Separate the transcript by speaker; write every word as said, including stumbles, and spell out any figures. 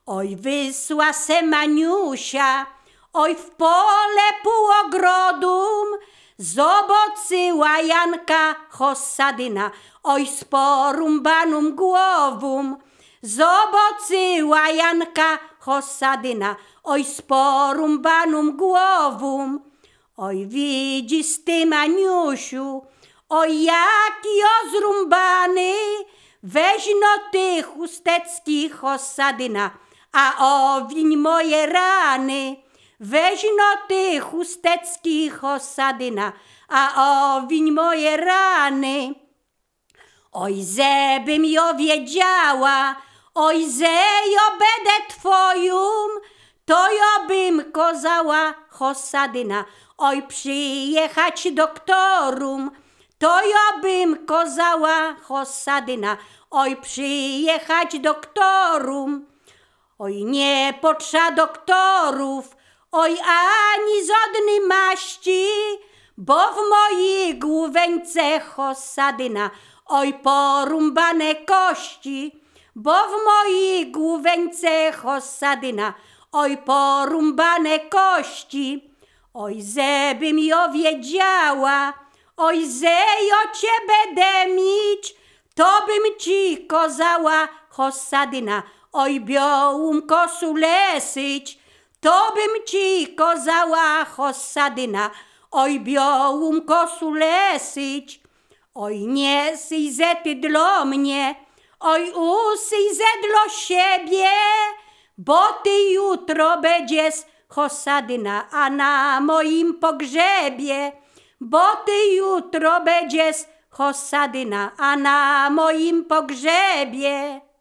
Speaker 1: Oj, wysła se Maniusia, oj w pole pół ogrodum, zobocyła Janka Hossadyna, oj z porumbaną głową. Zobocyła Janka Hossadyna, oj z porumbaną głową. Oj, widzisz ty, Maniusiu, oj jaki ozrumbany, weź no ty chustecki Hossadyna, a owiń moje rany. Weź no ty chustecki Hossadyna, a owiń moje rany. Oj, zebym jo wiedziała, oj, ze jo będę twoją, to jo bym kozała Hossadyna, oj, przyjechać doktorum, to jo bym kozała Hossadyna, oj, przyjechać doktorum. Oj, nie potrza doktorów, oj, ani żadnej maści, bo w mojej główence Hossadyna, oj, porumbane kości, bo w mojej główence Hossadyna, oj, porumbane kości. Oj, zebym jo wiedziała, oj, ze jo cię będę mieć, to bym ci kozała Hossadyna, oj, białą kosu lesyć, to bym ci kozała Hossadyna, oj, białą kosu lesyć. Oj, nie syj ze ty dla mnie, oj, usyj ze dla siebie, bo ty jutro będziesz Hossadyna, a na moim pogrzebie, bo ty jutro będziesz Hossadyna, a na moim pogrzebie.